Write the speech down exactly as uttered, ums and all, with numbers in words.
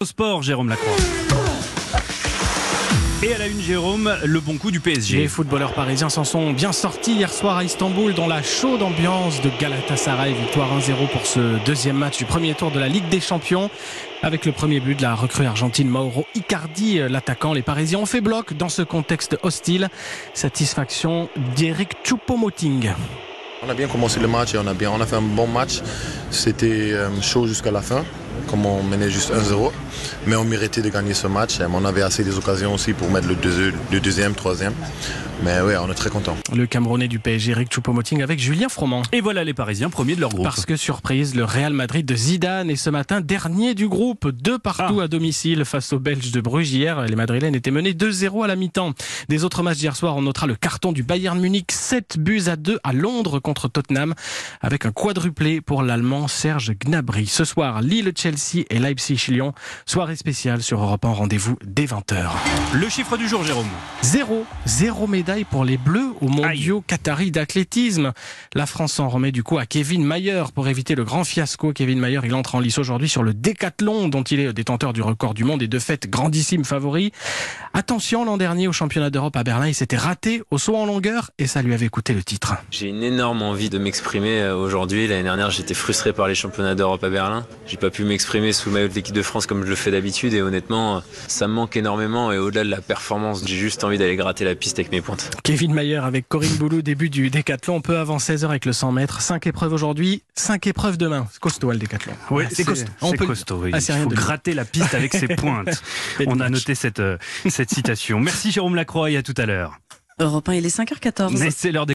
Au sport, Jérôme Lacroix. Et à la une, Jérôme, le bon coup du P S G. Les footballeurs parisiens s'en sont bien sortis hier soir à Istanbul dans la chaude ambiance de Galatasaray. Victoire un zéro pour ce deuxième match du premier tour de la Ligue des Champions. Avec le premier but de la recrue argentine Mauro Icardi, l'attaquant, les Parisiens ont fait bloc dans ce contexte hostile. Satisfaction d'Eric Choupo-Moting. On a bien commencé le match et on a, bien, on a fait un bon match. C'était chaud jusqu'à la fin, comme on menait juste un zéro. Mais on méritait de gagner ce match. On avait assez des occasions aussi pour mettre le, deux, le deuxième, troisième. Mais oui, on est très contents. Le Camerounais du P S G, Eric Choupo-Moting, avec Julien Froment. Et voilà les Parisiens premiers de leur groupe. Parce que surprise, le Real Madrid de Zidane est ce matin dernier du groupe. Deux partout ah. à domicile face aux Belges de Bruges hier. Les Madrilènes étaient menés deux zéro à la mi-temps. Des autres matchs d'hier soir, on notera le carton du Bayern Munich. sept buts à deux à Londres contre Tottenham. Avec un quadruplé pour l'Allemand Serge Gnabry. Ce soir, Lille-Chelsea et Leipzig-Lyon. Soirée spéciale sur Europe un, rendez-vous dès vingt heures. Le chiffre du jour, Jérôme. Zéro. Zéro médaille pour les Bleus aux mondiaux qataris d'athlétisme. La France s'en remet du coup à Kevin Mayer pour éviter le grand fiasco. Kevin Mayer, il entre en lice aujourd'hui sur le décathlon dont il est détenteur du record du monde et de fait grandissime favori. Attention, l'an dernier au championnat d'Europe à Berlin, il s'était raté au saut en longueur et ça lui avait coûté le titre. J'ai une énorme envie de m'exprimer aujourd'hui. L'année dernière, j'étais frustré par les championnats d'Europe à Berlin. J'ai pas pu m'exprimer sous le maillot de l'équipe de France comme je le fais d'habitude et honnêtement, ça me manque énormément et au-delà de la performance, j'ai juste envie d'aller gratter la piste avec mes pointes. Kevin Mayer avec Corinne Boulou, début du décathlon, peu avant seize heures avec le cent mètres. cinq épreuves aujourd'hui, cinq épreuves demain. C'est costaud le décathlon. Oui, c'est costaud. On c'est peut... costaud oui. ah, Il faut gratter la piste avec ses pointes. On a noté cette, cette citation. Merci Jérôme Lacroix et à tout à l'heure. Europe un, il est cinq heures quatorze. Mais c'est l'heure des